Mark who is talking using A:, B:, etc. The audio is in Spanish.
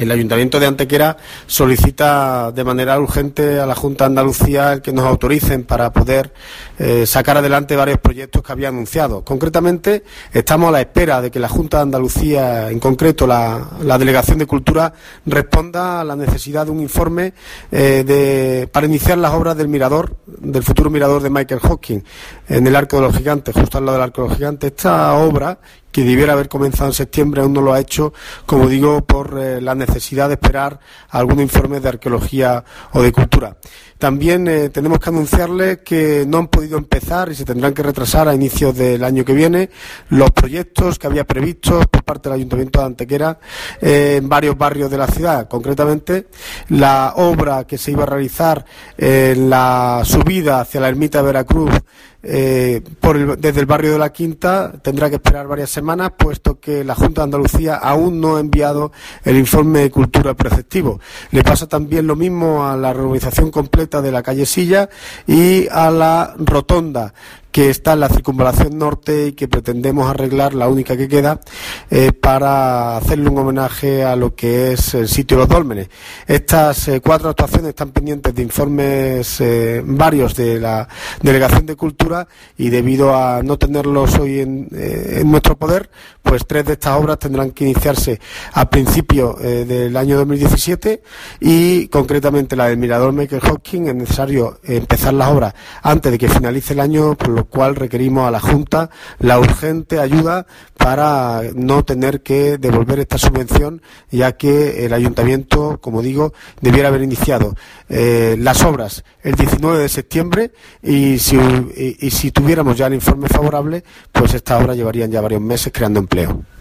A: El Ayuntamiento de Antequera solicita de manera urgente a la Junta de Andalucía el que nos autoricen para poder sacar adelante varios proyectos que había anunciado. Concretamente, estamos a la espera de que la Junta de Andalucía, en concreto la Delegación de Cultura, responda a la necesidad de un informe para iniciar las obras del futuro mirador de Michael Hosking en el Arco de los Gigantes, justo al lado del Arco de los Gigantes. Esta obra, que debiera haber comenzado en septiembre, aún no lo ha hecho, como digo, por la necesidad de esperar algún informe de arqueología o de cultura. También tenemos que anunciarles que no han podido empezar y se tendrán que retrasar a inicios del año que viene los proyectos que había previstos por parte del Ayuntamiento de Antequera en varios barrios de la ciudad. Concretamente, la obra que se iba a realizar en la subida hacia la ermita de Veracruz desde el barrio de la Quinta tendrá que esperar varias semanas, puesto que la Junta de Andalucía aún no ha enviado el informe de cultura preceptivo. Le pasa también lo mismo a la reurbanización completa de la calle Silla y a la rotonda que está en la circunvalación norte y que pretendemos arreglar, la única que queda, para hacerle un homenaje a lo que es el sitio de los Dólmenes. Estas 4 actuaciones están pendientes de informes varios de la Delegación de Cultura, y debido a no tenerlos hoy en nuestro poder, pues 3 de estas obras tendrán que iniciarse a principios del año 2017, y concretamente la del Mirador Michael Hosking es necesario empezar las obras antes de que finalice el año, por lo cual requerimos a la Junta la urgente ayuda para no tener que devolver esta subvención, ya que el Ayuntamiento, como digo, debiera haber iniciado las obras el 19 de septiembre y si tuviéramos ya el informe favorable, pues estas obras llevarían ya varios meses creando empleo.